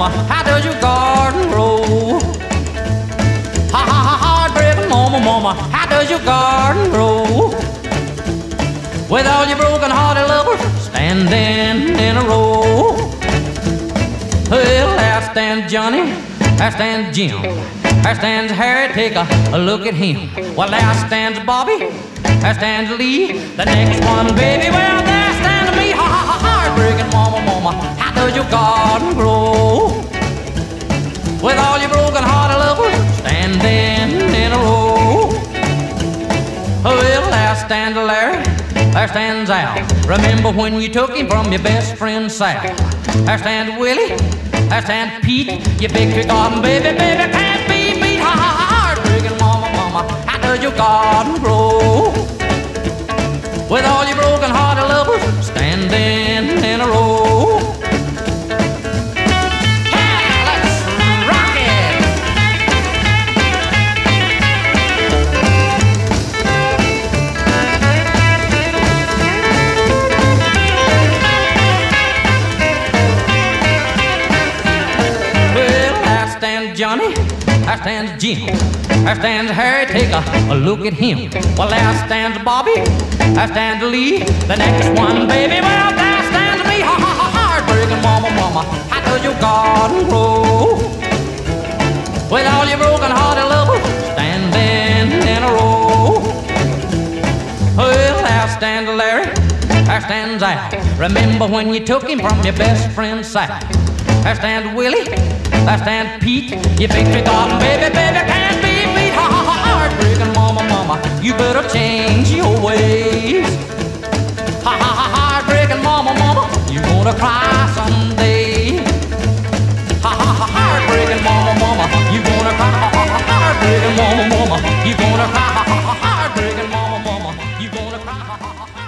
mama, how does your garden grow? Ha ha ha, heartbreaking mama, mama, how does your garden grow? With all your broken-hearted lovers standing in a row. Well, there stands Johnny, there stands Jim, there stands Harry, take a look at him. Well, there stands Bobby, there stands Lee, the next one, baby, well, there stands me. Ha ha ha, heartbreaking mama, mama, how does your garden grow? With all your broken-hearted lovers standing in a row. Well, there stands Larry, there stands Al. Remember when you took him from your best friend Sal? There stands Willie, there stands Pete. Your victory garden, baby, baby, can't be beat. Ha ha ha, heartbreaking mama, mama, how does your garden grow? With all your broken-hearted lovers standing in a row. Yeah, let's rock it. Well, there stands Johnny, there stands Jim, there stands Harry, take a look at him. Well, there stands Bobby, there stands Lee, the next one, baby, well, there stands me. Ha ha ha, heartbreaking mama, mama, how does your garden grow? With all your broken-hearted lovers standing in a row. Well, there stands Larry, there stands Al. Remember when you took him from your best friend Sal? There stands Willie, there stands Pete. Your victory garden, baby, baby, can't be beat. Ha ha ha, heartbreaking mama, mama, you better change your ways. Ha ha ha, heartbreaking mama, mama, you gonna cry someday. Ha ha ha, heartbreaking mama, mama, you gonna cry. Ha ha ha, heartbreaking mama, mama, you gonna cry. Ha ha ha, heartbreaking mama, mama, you gonna cry. Ha ha ha.